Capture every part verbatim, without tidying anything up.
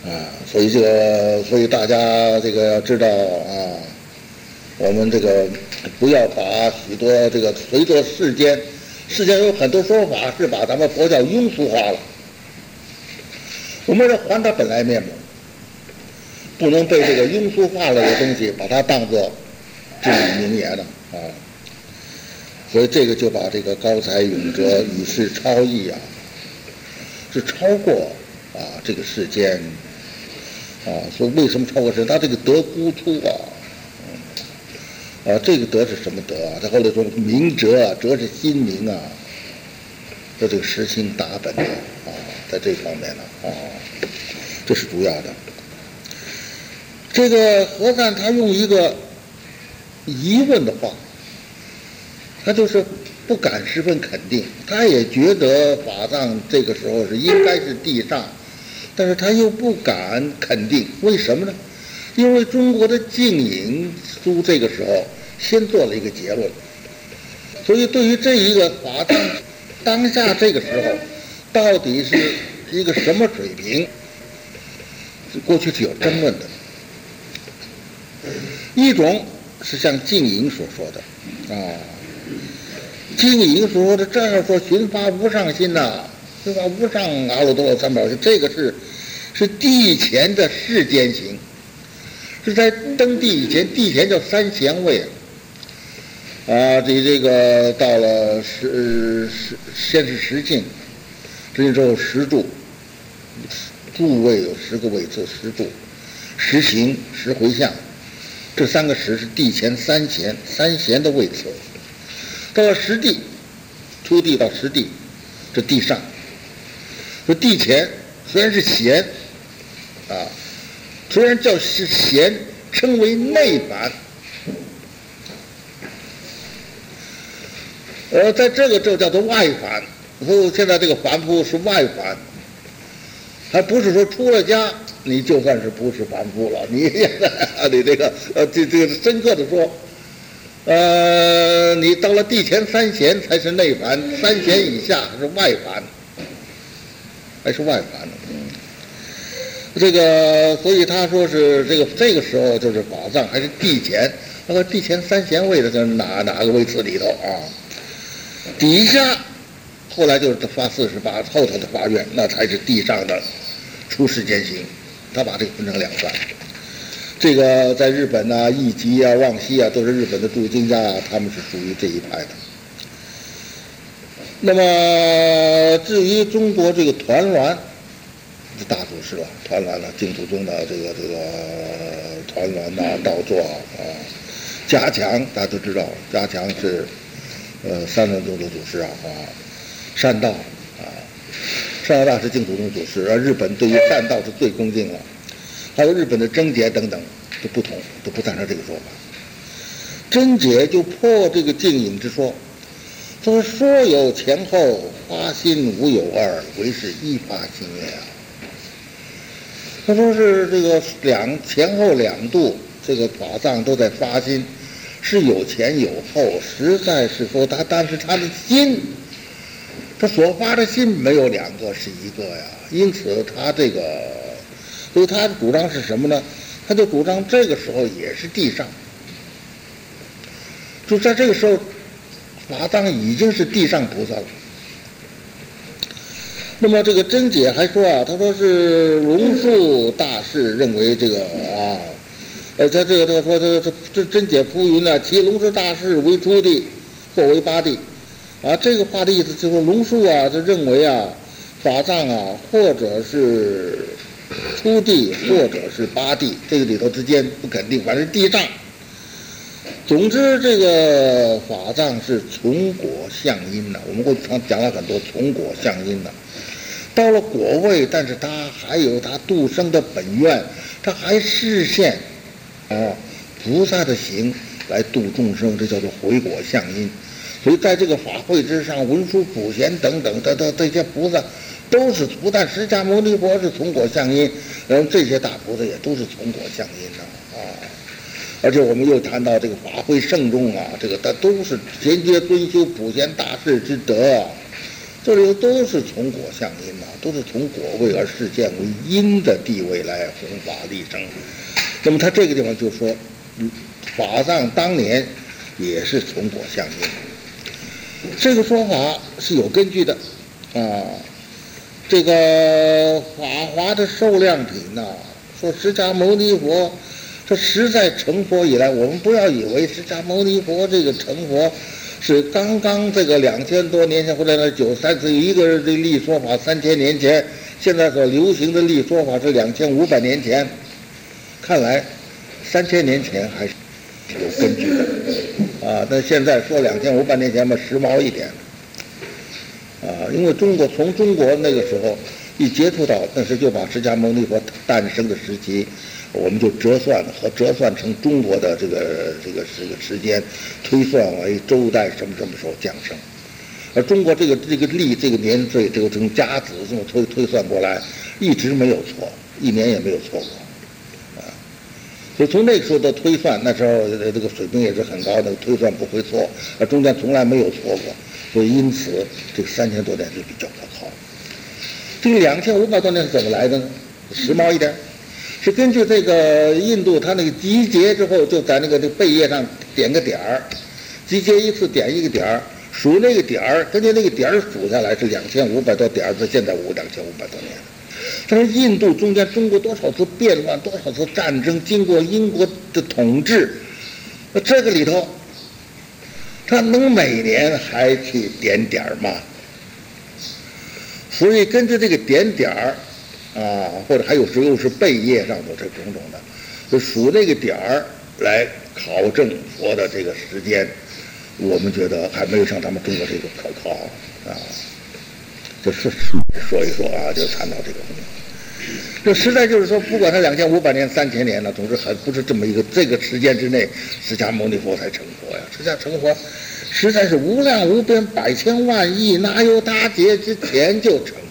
啊，所以这个，所以大家这个要知道啊，我们这个不要把许多这个随着世间，世间有很多说法是把咱们佛教庸俗化了，我们要还它本来面目，不能被这个庸俗化了的东西把它当作至理名言了啊。所以这个就把这个高才永哲与世超逸啊，是超过啊这个世间啊。所以为什么超过世间？他这个德孤出啊，啊这个德是什么德啊？他后来说明哲啊，哲是心明啊，这这个实心达本的啊，在这方面呢啊，这是主要的。这个和尚他用一个疑问的话，他就是不敢十分肯定，他也觉得法藏这个时候是应该是地上，但是他又不敢肯定，为什么呢？因为中国的净影书这个时候先做了一个结论，所以对于这一个法藏当下这个时候到底是一个什么水平，过去是有争论的。一种是像净影所说的啊，净影所说的这样说寻发无上心呐、啊，对吧？无上阿耨多罗三宝心，这个是是地前的世间行，是在登地以前，地前叫三贤位啊，这这个到了十十先是十境，十境之后十住，住位有十个位次，十住，十行，十回向。这三个十是地前三贤，三贤的位次。到了实地，出地到实地，这地上。这地前虽然是贤，啊，虽然叫是贤，称为内凡。呃，在这个就叫做外凡。所以现在这个凡夫是外凡，还不是说出了家。你就算是不是凡夫了，你你这个呃，这这个深刻的说，呃，你到了地前三贤才是内凡，三贤以下是外凡，还是外凡呢？这个，所以他说是这个这个时候就是法藏还是地前，那个地前三贤位的在哪哪个位次里头啊？底下后来就是发四十八，后头的发愿，那才是地上的出世间行。他把这个分成两段，这个在日本啊、义集啊、望西啊，都是日本的著经家啊，他们是属于这一派的。那么至于中国这个团栾，是大祖师了，团栾了，净土宗的这个这个团栾呐、道作啊，加强大家都知道，加强是呃三论宗的祖师啊，啊，善道啊。善道大师净土宗祖师，而日本对于善道是最恭敬了，还有日本的贞节等等都不同，都不赞成这个说法。贞节就破这个净影之说，说说有前后发心无有二，唯是一发心愿啊。他说是这个两前后两度，这个法藏都在发心，是有前有后，实在是说他，但是他的心。他所发的心没有两个，是一个呀。因此他这个，所以他的主张是什么呢？他就主张这个时候也是地上，就在这个时候，法藏已经是地上菩萨了。那么这个真解还说啊，他说是龙树大士认为这个啊，呃，他这个他说这这这真解铺云呢，其龙树大士为初地，或为八地。啊，这个话的意思就是说，龙树啊，他认为啊，法藏啊，或者是初地，或者是八地，这个里头之间不肯定，反正地上。总之，这个法藏是从果向因的。我们过去常讲了很多从果向因的。到了果位，但是他还有他度生的本愿，他还实现啊菩萨的行来度众生，这叫做回果向因。所以在这个法会之上，文殊普贤等等的的这些菩萨，都是不但释迦牟尼佛是从果向因，然后这些大菩萨也都是从果向因的啊。而且我们又谈到这个法会圣众啊，这个他都是衔接遵修普贤大士之德啊， 这里都是从果向因呐、啊，都是从果位而事件为因的地位来弘法立生。那么他这个地方就说，法藏当年也是从果向因，这个说法是有根据的啊。这个法华的受量品呐、啊，说释迦牟尼佛这实在成佛以来，我们不要以为释迦牟尼佛这个成佛是刚刚这个两千多年前或者那九三次一个人的立说法三千年前，现在所流行的立说法是两千五百年前，看来三千年前还是有根据的啊。但现在说两千五百年前嘛，时髦一点啊，因为中国从中国那个时候一接触到，那时就把释迦牟尼佛诞生的时期，我们就折算和折算成中国的这个这个这个时间，推算为周代什么什么时候降生，而中国这个这个历这个年岁这个从甲子这么推推算过来，一直没有错，一年也没有错过，啊，所以从那个时候的推算，那时候这个水平也是很高的，推算不会错，而中间从来没有错过，所以因此这个三千多年是比较可靠。这个两千五百多年是怎么来的呢？时髦一点。是根据这个印度，他那个集结之后，就在那个这背页上点个点儿，集结一次点一个点儿，数那个点儿，根据那个点儿数下来是两千五百多点儿，到现在五两千五百多年。但是印度中间中国多少次变乱，多少次战争，经过英国的统治，那这个里头，他能每年还去点点儿吗？所以根据这个点点儿。啊，或者还有时候是背页上头这种种的，就数那个点儿来考证佛的这个时间，我们觉得还没有像他们中国这个可靠啊。就是说一说啊，就谈到这个。这实在就是说，不管他两千五百年、三千年了，总之还不是这么一个这个时间之内，释迦牟尼佛才成佛呀。释迦成佛，实在是无量无边、百千万亿，哪有大劫之前就成。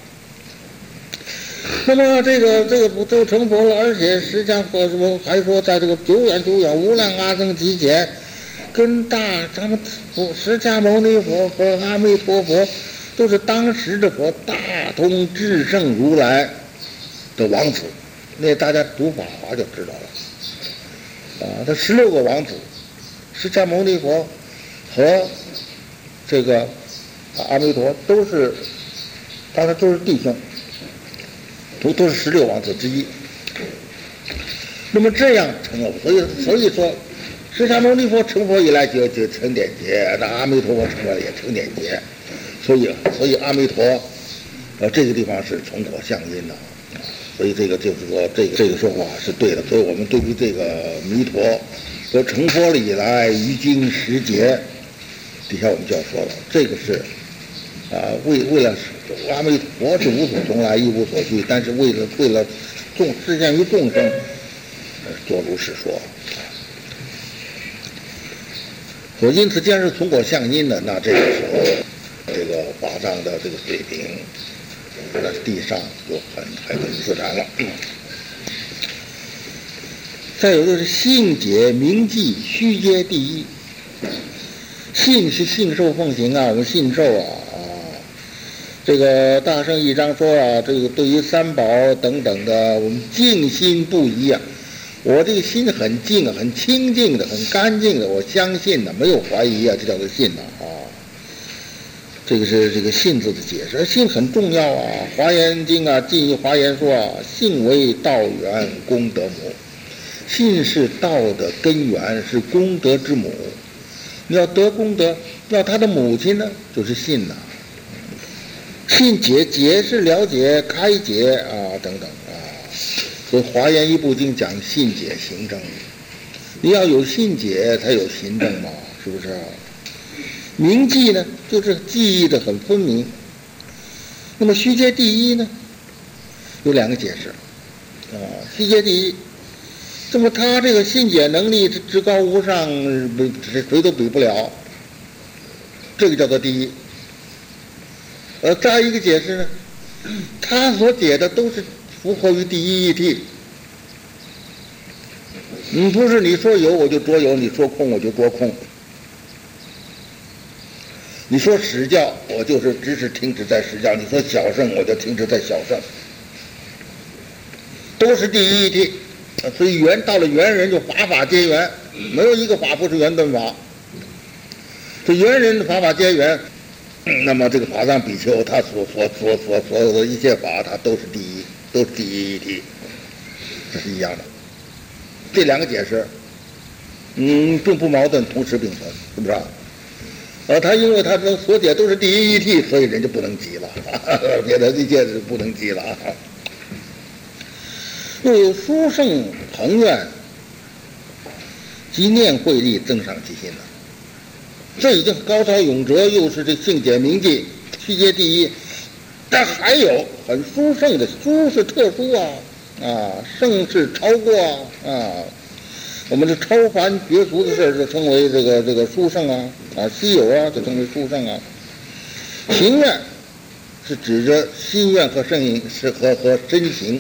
那么这个这个不就成佛了？而且释迦佛什么还说，在这个久远久远无量阿僧祇前，跟大咱们释迦牟尼佛和阿弥陀佛都是当时的佛大通至圣如来的王子。那大家读法华就知道了啊，他十六个王子，释迦牟尼佛和这个阿弥陀都是，当然都是弟兄。都都是十六王子之一，那么这样成了，所以所以说，释迦牟尼佛成佛以来就就成点劫，那阿弥陀佛成佛也成点劫，所以所以阿弥陀，呃这个地方是从果向因的，所以这个就是说这个这个说法是对的，所以我们对于这个弥陀说成佛了以来于今十劫，底下我们就要说了，这个是。啊，为为了阿弥陀是无所从来，亦无所去，但是为了为了众示现于众生，做如是说。所以因此，既然是从果向因的，那这个时候，这个法藏的这个水平，在地上就很很很自然了。再有就是信解明记虚阶第一，信是信受奉行啊，我们信受啊。这个大圣一章说啊，这个对于三宝等等的，我们净心不疑啊。我这个心很净啊，很清净的，很干净的，我相信的，没有怀疑啊，这叫做信呐啊。这个是这个信字的解释，信很重要啊。华严经啊，近义华严说啊，信为道源，功德母。信是道的根源，是功德之母。你要得功德，要他的母亲呢，就是信呐。信解解是了解开解啊等等啊，所以华严一部经讲信解行证，你要有信解才有行证嘛，是不是啊？明记呢，就是记忆的很分明。那么虚阶第一呢，有两个解释啊，虚阶第一，那么他这个信解能力至高无上，谁都比不了，这个叫做第一。呃，再一个解释呢，他所解的都是符合于第一义谛。你不是你说有我就着有，你说空我就着空。 你说史教，我就是只是停止在史教；你说小圣，我就停止在小圣，都是第一义谛。所以元到了元人就法法皆元，没有一个法不是圆顿法。这元人的法法皆元，那么这个法藏比丘他所所所所所有的一切法，他都是第一，都是第一义谛，这是一样的。这两个解释，嗯，并不矛盾，同时并存，是不是啊？呃，他因为他的所解都是第一义谛，所以人就不能急了，别的一切是不能急了啊。又有殊胜恒愿及念慧力增上其心了，这已经高超永哲，又是这性解明记，虚界第一。但还有很殊胜的，殊是特殊啊，啊，胜是超过啊，啊，我们这超凡绝俗的事儿就称为这个这个殊胜啊，啊，稀有啊，就称为殊胜啊。行愿是指着心愿和圣是和和真行。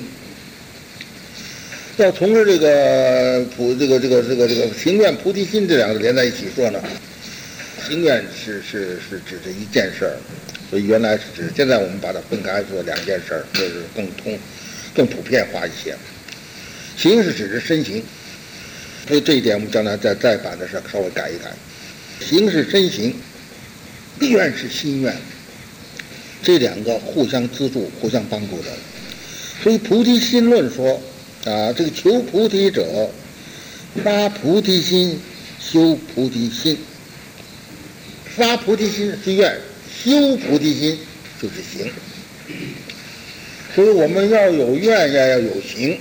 要从着这个菩这个这个这个这个行愿菩提心这两个连在一起说呢，行愿是是是指这一件事儿，所以原来是指，现在我们把它分开说两件事儿，这是更通更普遍化一些。行是指着身行，所以这一点我们将来在再版的时候稍微改一改。行是身行，愿是心愿，这两个互相资助、互相帮助的。所以菩提心论说。啊，这个求菩提者，发菩提心，修菩提心。发菩提心是愿，修菩提心就是行。所以我们要有愿，要要有行。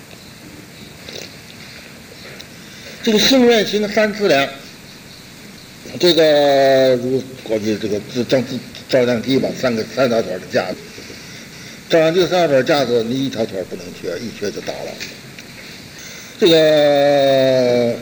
这个性愿行三资粮，这个如过去这个自照照相机吧，三个三条腿的架子。照相机三条腿架子，你一条腿不能缺，一缺就倒了。这个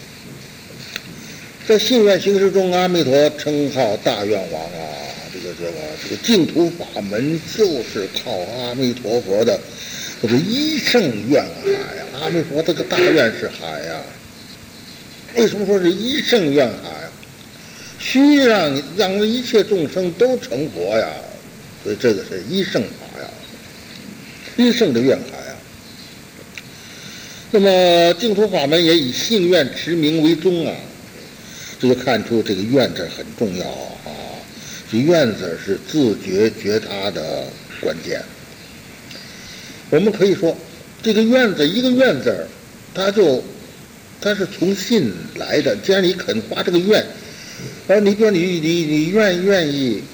在信愿行识中，阿弥陀称号大愿王啊！这个这个这个净土法门就是靠阿弥陀佛的这个一圣愿海呀！阿弥陀这个大愿是海呀。为什么说是一圣愿海？须让让一切众生都成佛呀！所以这个是一圣法呀。一圣的愿海啊，那么净土法门也以信愿持名为宗啊，这就看出这个愿字很重要啊。这愿字是自觉觉他的关键。我们可以说，这个愿字一个愿字，它就它是从信来的。既然你肯发这个愿，而你比如你你你愿愿意，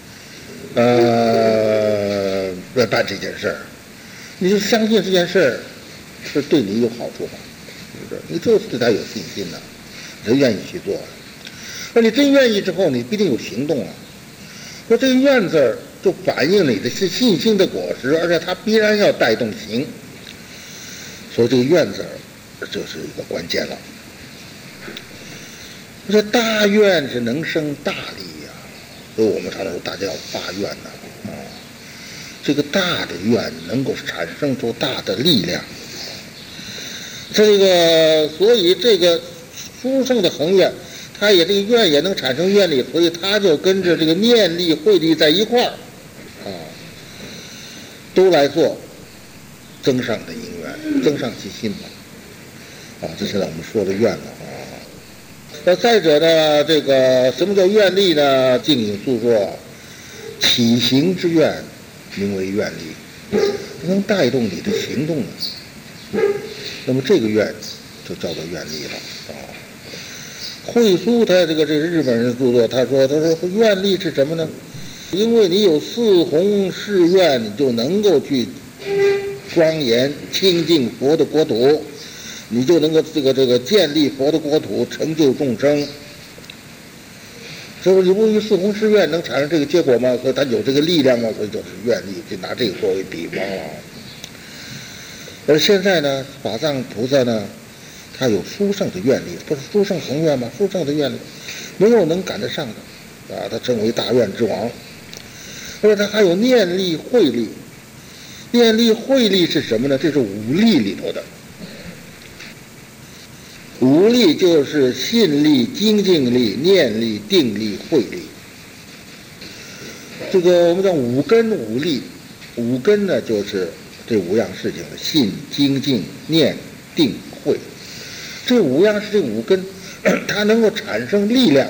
呃，办这件事儿。你就相信这件事儿是对你有好处吗？是不是？你就是对他有信心呐、啊，你就愿意去做。那你真愿意之后，你必定有行动啊。说这个愿字儿就反映你的是信心的果实，而且它必然要带动行。所以这个愿字儿就是一个关键了。这大愿是能生大利呀、啊，所以我们常常说大家要发愿呐、啊。这个大的愿能够产生出大的力量，这个所以这个殊胜的恒愿，它也这个愿也能产生愿力，所以它就跟着这个念力、慧力在一块儿，啊，都来做增上的因缘，增上其心嘛，啊，这是我们说的愿了啊。那再者呢，这个什么叫愿力呢？净隐述说，起行之愿。名为愿力，能带动你的行动呢，那么这个愿就叫做愿力了啊。慧苏他这个这是日本人著作，他说他说愿力是什么呢？因为你有四弘誓愿，你就能够去庄严清净佛的国土，你就能够这个这个建立佛的国土，成就众生。所以由于四弘誓愿能产生这个结果吗？所以它有这个力量吗？所以就是愿力，就拿这个作为比方了。而现在呢，法藏菩萨呢，他有殊胜的愿力，不是殊胜恒愿吗？殊胜的愿力，没有能赶得上的，啊，他称为大愿之王。而且他还有念力、慧力。念力、慧力是什么呢？这是五力里头的。五力就是信力、精进力、念力、定力、慧力， 这个我们讲五根五力，五根呢就是这五样事情的信、精进、念、定、慧。这五样是这五根，它能够产生力量。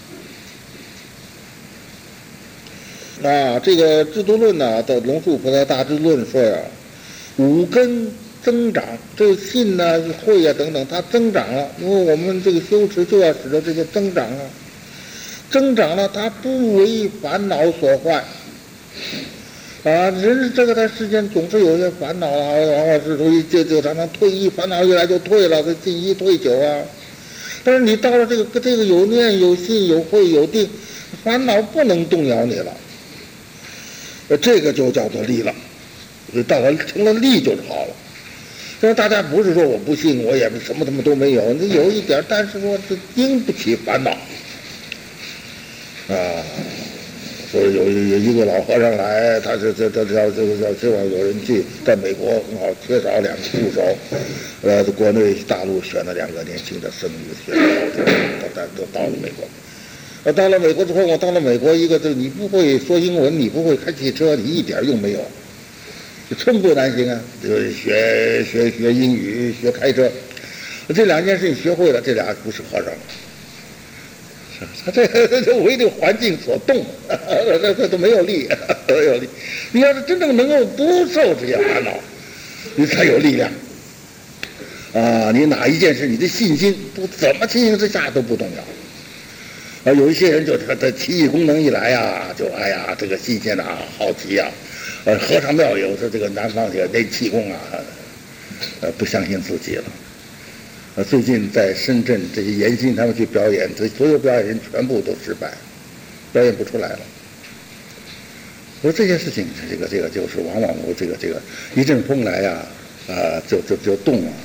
啊，这个制度论呢，的龙树菩萨大智论说呀，五根增长，这个信呢、慧啊等等，它增长了，因为我们这个修持就要使得这些增长啊，增长了，它不为烦恼所坏。啊，人这个在世间总是有些烦恼啊，往往是属于这这常常退一烦恼一来就退了，这进一退九啊。但是你到了这个这个有念有信有慧有定，烦恼不能动摇你了。这个就叫做力了，到了成了力就是好了。所以大家不是说我不信，我也什么什么都没有，你有一点，但是说这经不起烦恼啊。说有有一个老和尚来，他是这这这这这希望有人去，在美国很好，缺少两个助手，呃，国内大陆选了两个年轻的僧侣，选到都都到了美国。呃，到了美国之后，我到了美国，一个就是你不会说英文，你不会开汽车，你一点用没有，寸步难行啊！就是学学学英语，学开车，这两件事情学会了，这俩不是和尚了。他这这为这个环境所动，这这都没有力，没有力。你要是真正能够不受这些烦恼，你才有力量。啊，你哪一件事，你的信心不怎么情形之下都不动摇。啊，有一些人就他的奇异功能一来呀，就哎呀，这个新鲜啊，好奇呀、啊。呃，和尚庙有时这个南方这个那气功啊，呃，不相信自己了。呃，最近在深圳这些严新他们去表演，这所有表演人全部都失败，表演不出来了。所以这些事情，这个这个就是往往我这个这个一阵风来呀、啊，啊，就就就动了。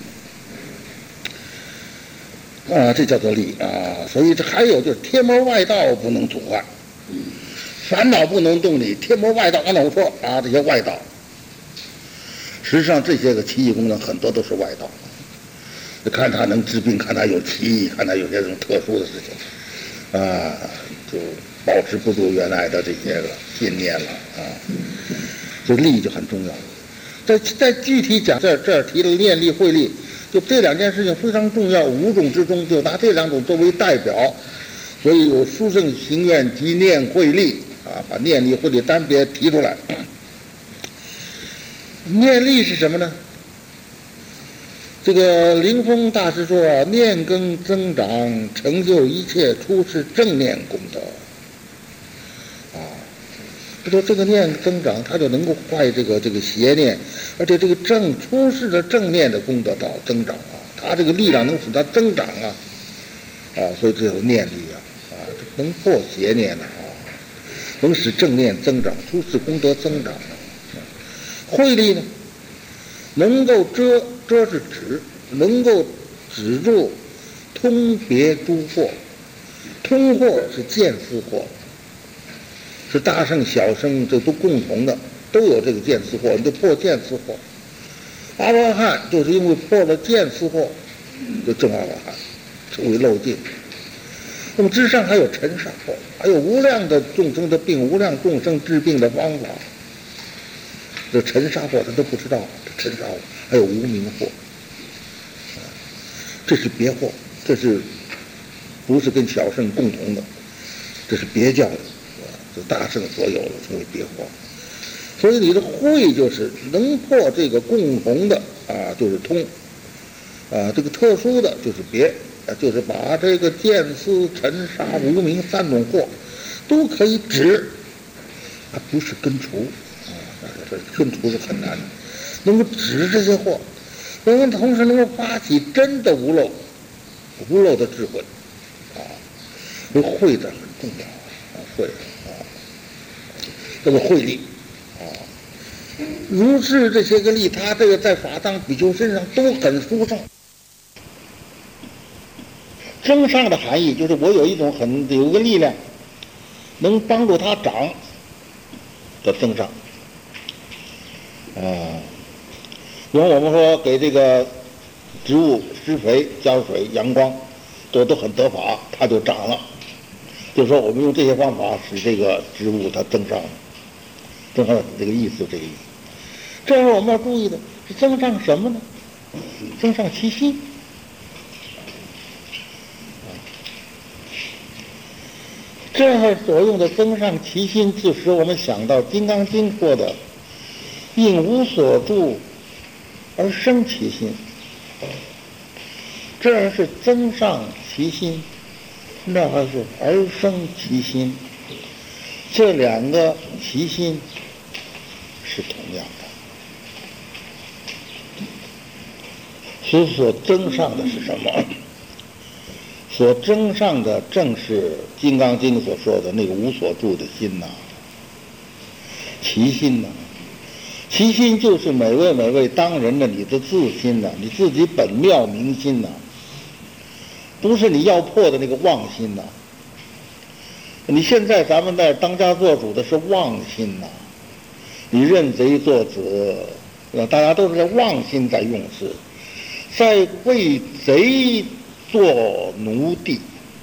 嗯，啊，这叫做力啊。所以这还有就是天魔外道不能阻坏，烦恼不能动你，天魔外道。刚才我说啊，这些外道，实际上这些个奇异功能很多都是外道。看他能治病，看他有奇异，看他有些这种特殊的事情，啊，就保持不住原来的这些个信念了啊。所以力就很重要。在在具体讲，这这儿提了念力、慧力，就这两件事情非常重要。五种之中，就拿这两种作为代表，所以有殊胜行愿及念慧力啊，把念力、慧力单别提出来。念力是什么呢？这个灵峰大师说啊，念根增长，成就一切出世正念功德。啊，他说这个念增长，他就能够坏这个这个邪念，而且这个正出世的正念的功德到增长啊，他这个力量能使它增长啊，啊，所以这有念力啊，啊，能破邪念的啊，能使正念增长，出世功德增长。慧力呢？能够遮遮是止，能够止住通别诸惑，通惑是见思惑，是大圣小圣这都共同的，都有这个见思惑，你就破见思惑。阿罗汉就是因为破了见思惑，就证阿罗汉，成为漏尽。那么之上还有尘沙惑，还有无量的众生的病，无量众生治病的方法。这尘沙惑他都不知道，这尘沙惑还有无明惑，这是别惑，这是不是跟小圣共同的？这是别教的，这大圣所有的称为别惑。所以你的慧就是能破这个共同的啊，就是通啊，这个特殊的就是别啊，就是把这个见思、尘沙、无明三种惑都可以止，它不是根除。根除是很难的，能够止这些惑，能够同时能够发起真的无漏、无漏的智慧，啊，这慧的很重要啊，慧啊，这个慧力啊，如是这些个力，他这个在法藏比丘身上都很殊胜。增上的含义就是我有一种很有一个力量，能帮助它长，叫增上。啊，因为我们说给这个植物施肥、浇水、阳光，都都很得法，它就长了。 就是说我们用这些方法使这个植物它增上，增上这个意思，这个意思。这样我们要注意的是增上什么呢？增上其心。这样所用的增上其心，就使我们想到《金刚经》说的“应无所住而生其心”，这样是增上其心，那还是而生其心，这两个其心是同样的。所所增上的是什么？所增上的正是《金刚经》所说的那个无所住的心呐、啊，其心呐、啊，其心就是每位每位当人的你的自心呐、啊，你自己本妙明心呐、啊，不是你要破的那个妄心呐、啊。你现在咱们在当家做主的是妄心呐、啊，你认贼作子，大家都是在妄心在用事，在为贼做奴隶，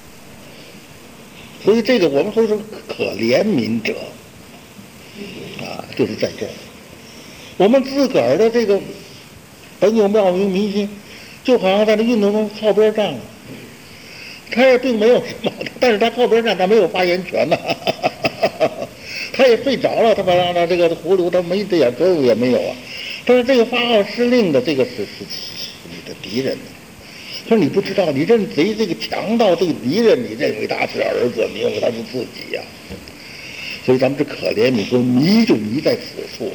所以这个我们说是可怜悯者啊，就是在这儿。我们自个儿的这个本有妙明明心，就好像在这运动中靠边站了，他也并没有什么，但是他靠边站，他没有发言权呐、啊，他也睡着了，他把他这个葫芦他没一点作用也没有啊。但是这个发号施令的这个是是是你的敌人。他说你不知道，你认贼这个强盗这个敌人，你认为他是儿子，你认为他是自己呀、啊？所以咱们是可怜你说迷就迷在此处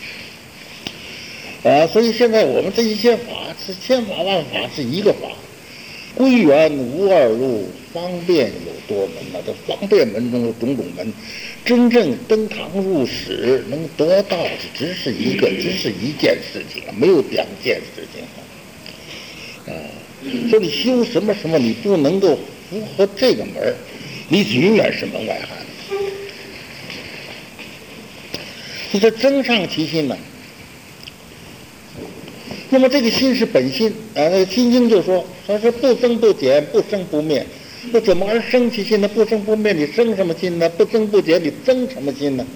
啊！所以现在我们这一些法是千法万法是一个法，归元无二路，方便有多门呐、啊。这方便门中有种种门，真正登堂入室能得到的只是一个，只是一件事情啊，没有两件事情啊。说你修什么什么，你不能够符合这个门，你永远是门外汉。所以这增上其心呢、啊。那么这个心是本心啊，那个《心经》就说，说是不增不减，不生不灭。那怎么而生其心呢？不生不灭，你生什么心呢？不增不减，你增什么心呢？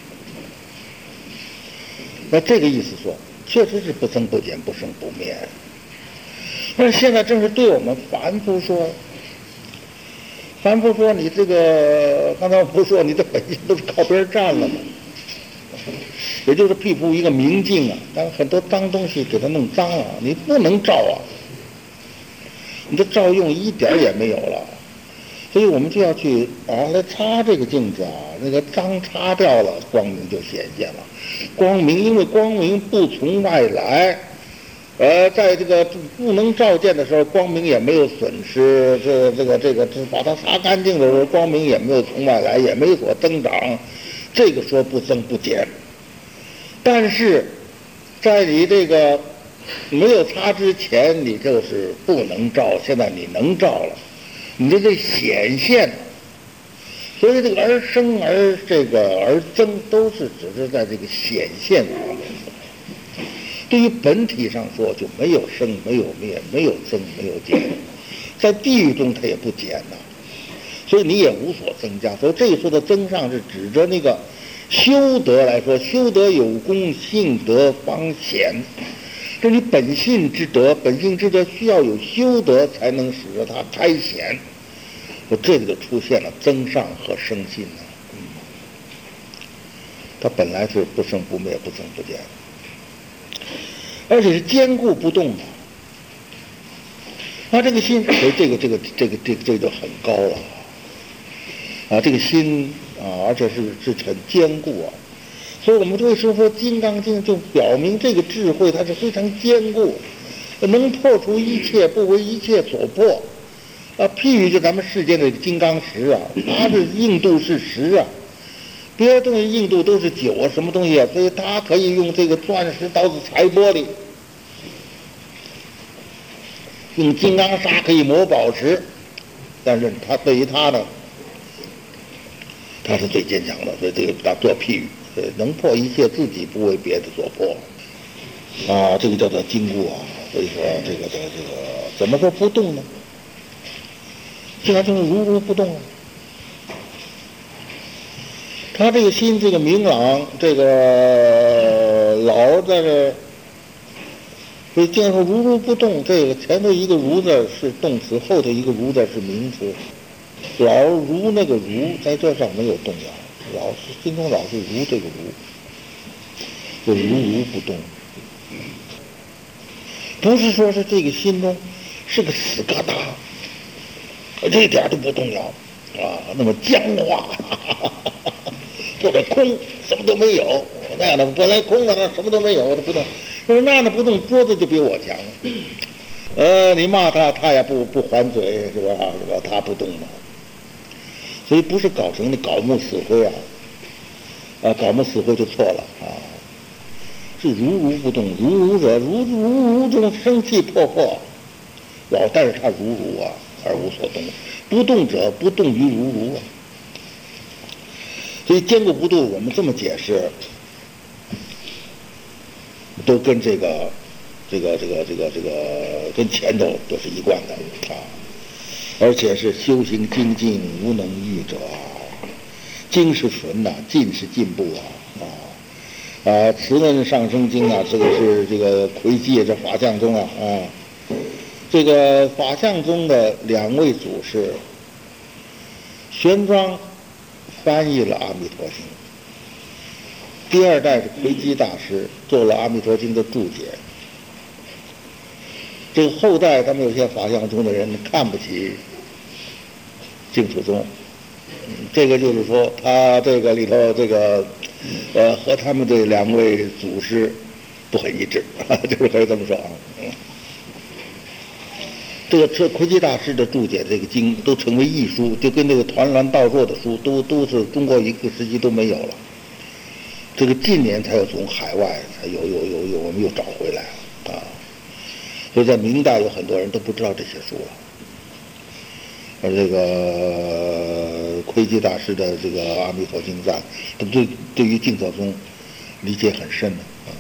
那这个意思说，确实是不增不减，不生不灭。但是现在正是对我们凡夫说，凡夫说你这个，刚才我不说你的本性都是靠边站了吗？也就是譬如一个明镜啊，但很多脏东西给它弄脏了，你不能照啊，你的照用一点也没有了，所以我们就要去啊来擦这个镜子啊，那个脏擦掉了，光明就显现了。光明因为光明不从外来。呃，在这个不能照见的时候，光明也没有损失。这、这个、这个，把它擦干净的时候，光明也没有从外来，也没所增长。这个说不增不减。但是，在你这个没有擦之前，你就是不能照；现在你能照了，你的这显现。所以这个而生而这个而增，都是只是在这个显现方面。对于本体上说，就没有生，没有灭，没有增，没有减，在地狱中它也不减呐、啊，所以你也无所增加。所以这一说的增上是指着那个修德来说，修德有功，性德方显。这你本性之德，本性之德需要有修德才能使得它开显。说这个就出现了增上和生性呢、啊，它本来是不生不灭，不增不减。而且是坚固不动的，那这个心，所以这个这个这个这个这个就很高了啊！这个心啊，而且是是很坚固啊，所以我们为什么说《金刚经》就表明这个智慧它是非常坚固，能破除一切，不为一切所破啊！譬如就咱们世间的金刚石啊，它的硬度是石啊。别的东西硬度都是酒啊，什么东西啊？所以它可以用这个钻石刀子裁玻璃，用金刚砂可以磨宝石，但是它对于它呢，它是最坚强的，所以这个它做譬喻，能破一切，自己不为别的所破，啊，这个叫做坚固啊。所以说这个这个这个怎么说不动呢？竟然就是如如不动啊！ 他这个心这个明朗，这个老在这，所以经常说如如不动，这个前头一个如字是动词，后头一个如字是名词。老如那个如在这上没有动摇，老是心中老是如这个如，就如如不动。不是说是这个心中是个死疙瘩，这一点都不动摇啊，那么僵化，或者空，什么都没有，那样的本来空了，什么都没有，它不动。说那样的不动，桌子就比我强。呃，你骂他，他也不不还嘴，是吧？是吧？他不动嘛。所以不是搞成的槁木死灰啊，啊，槁木死灰就错了啊。是如如不动，如如者如如如中生气破破，老但是他如如啊而无所动，不动者不动于如如啊。所以坚固不动，我们这么解释，都跟这个这个这个这个这个跟前头都是一贯的啊。而且是修行精进无能御者，精是纯呐，进是进步啊啊啊！慈论上生经啊，这个是这个魁寂这法相宗啊啊，这个法相宗的两位祖师，玄奘翻译了《阿弥陀经》，第二代是魁寂大师做了《阿弥陀经》的注解。这个后代他们有些法相宗的人看不起净土宗，这个就是说他这个里头这个呃和他们这两位祖师不很一致，就是可以这么说啊。这个这魁寂大师的注解这个经都成为异书，就跟这个团栾道若的书都都是中国一个时期都没有了，这个近年才有从海外才有有有有我们又找回来了啊。所以在明代有很多人都不知道这些书了，而这个魁寂大师的这个《阿弥陀经赞》，他对对于净土宗理解很深的啊。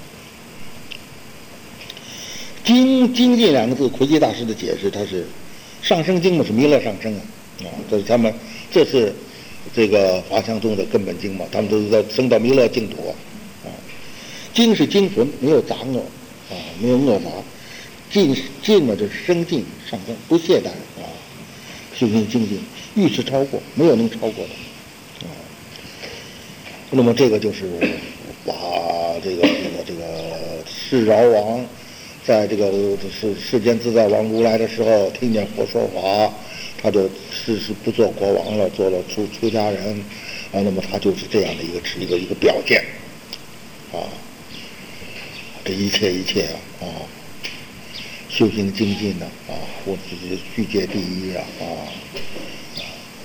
精精进两个字，魁寂大师的解释，他是上升经嘛，是弥勒上升啊啊，这是他们这是这个法相宗的根本经嘛，他们都是在升到弥勒净土啊。精是精纯，没有杂恶啊，没有恶杂。进进了就是升进上升，不懈怠啊，修行精进，欲是超过，没有能超过的啊。那么这个就是把这个这个这个释饶王，在这个世世间自在王如来的时候，听见佛说法，他就是是不做国王了，做了出出家人啊。那么他就是这样的一个一个一个表现啊。这一切一切啊啊。修行精进的啊，或者是具戒第一啊啊，